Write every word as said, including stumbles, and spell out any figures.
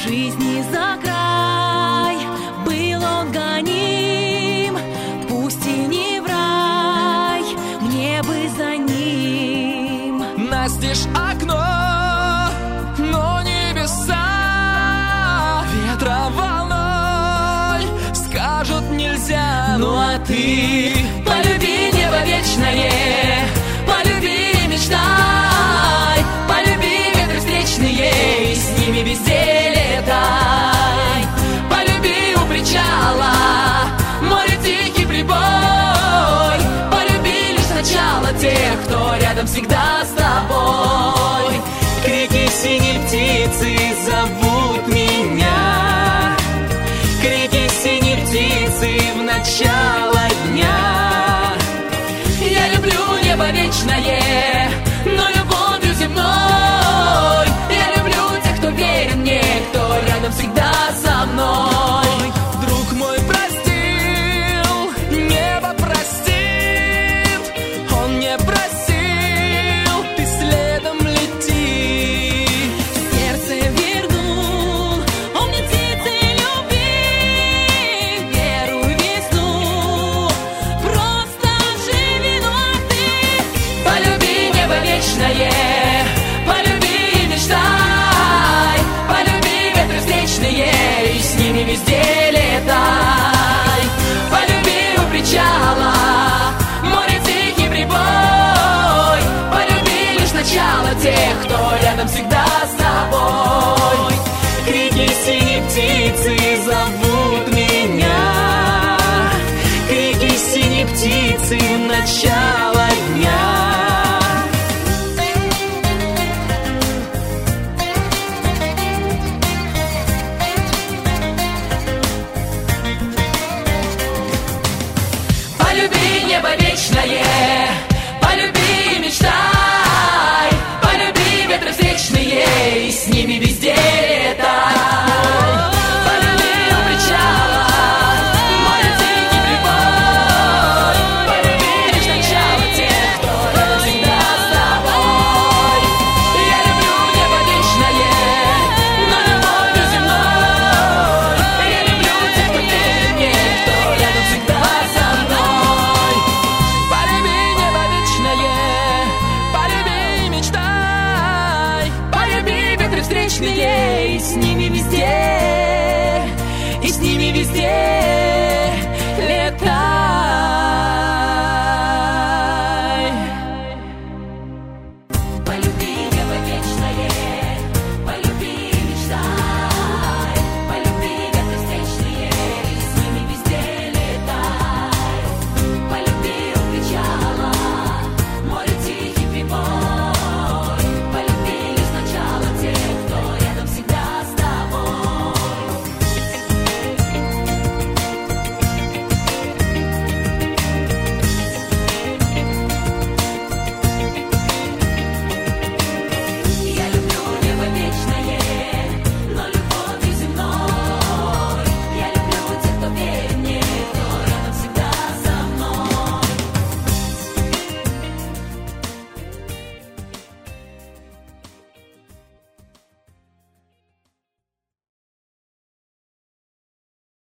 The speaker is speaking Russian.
жизни за край. Был он гоним, пусть и не в рай, мне бы за ним. Настежь окно, но небеса ветра волной скажут нельзя. Ну а ты полюби небо вечное, полюби и мечтай, полюби ветры встречные и с ними везде летай. Полюби у причала море тихий прибой, полюби лишь сначала тех, кто рядом всегда с тобой. Крики синей птицы зовут меня, крики синей птицы в начало дня. Я люблю небо вечное, но любовью земной. Я люблю тех, кто верен мне, кто рядом всегда со мной. Друг мой простил, небо простит, он не просил, ты следом лети. Сердце вернул, он мне птицы любви, веру и весну, просто живи, ну а ты полюби небо вечное, полюби и мечтай, полюби ветры встречные и с ними везде летай. Полюби у причала море тихий прибой, полюби лишь начало тех, кто рядом всегда с тобой. Крики синей птицы зовут меня, крики синей птицы в начало